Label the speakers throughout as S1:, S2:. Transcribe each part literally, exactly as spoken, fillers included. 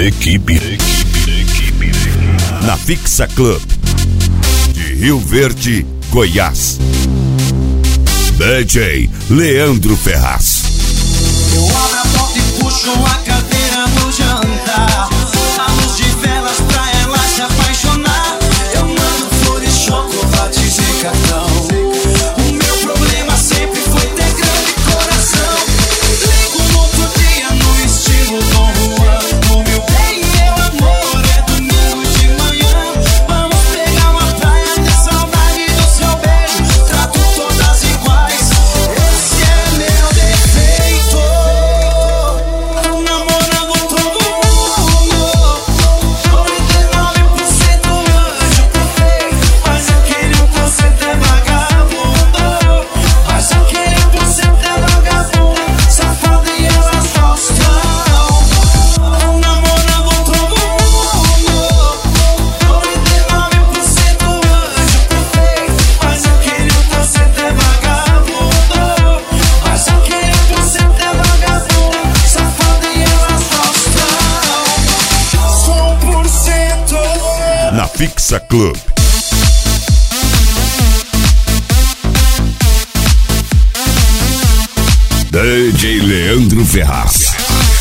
S1: Equipe, equipe, equipe. Na Fixa Club de Rio Verde, Goiás. D J Leandro Ferraz.
S2: Eu abro a porta e puxo a cadeira no jantar. A luz de velas pra ela se apaixonar. Eu mando flores, chocolates e cartão. O meu problema sempre foi ter grande coração. Ligo no outro dia no estilo Dom Juan. O meu bem, meu amor, é domingo de manhã. Vamos pegar uma praia, ter saudade do seu beijo. Trato todas iguais, esse é meu defeito. Namorando todo mundo, noventa e nove por cento anjo perfeito. Mas aquele um por cento é vagabundo. Mas aquele um por cento é vagabundo, safado e elas gostam. Namorando todo mundo, noventa e nove por cento anjo perfeito. Mas aquele um por cento é vagabundo. Mas aquele um por cento é vagabundo, safado e elas gostam. Só um por cento.
S1: Na Fixa Club. D J Leandro Ferraz.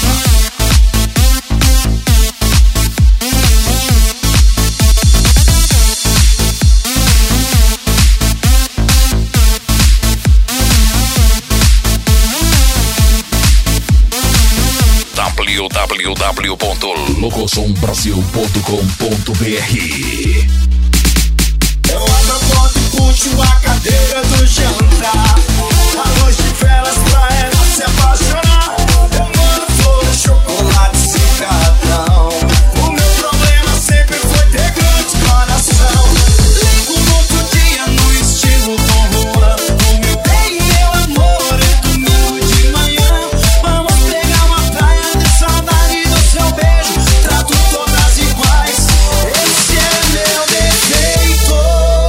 S3: w w w ponto locosom brasil ponto com ponto b r.
S2: Eu abro a porta e puxo a cadeira do jantar. A luz de velas pra ela se apaixonar. Eu mando flores, chocolates e cartão. O meu problema sempre foi ter grande coração. Ligo no outro dia no estilo Dom Juan. O meu bem, meu amor, é domingo de manhã. Vamos pegar uma praia, ter saudade do seu beijo. Trato todas iguais, esse é meu defeito.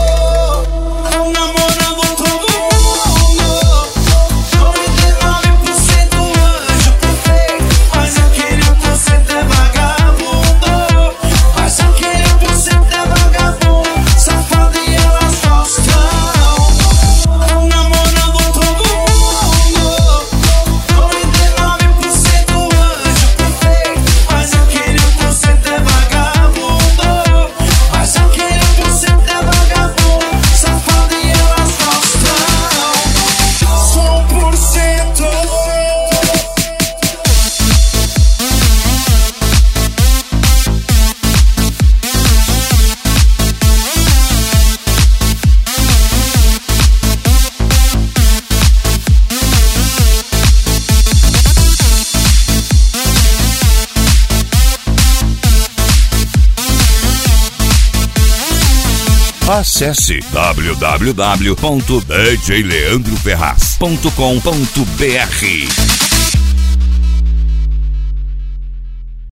S2: Namorando todo mundo, noventa e nove por cento anjo perfeito. Mas aquele um por cento é vagabundo. Mas aquele um por cento é vagabundo, safado e elas gostam. Namorando todo mundo, noventa e nove por cento anjo perfeito. Mas aquele um por cento é vagabundo. Mas aquele um por cento é vagabundo, safado e elas gostam. Só um por cento.
S1: Acesse w w w ponto d j leandro ferraz ponto com ponto b r.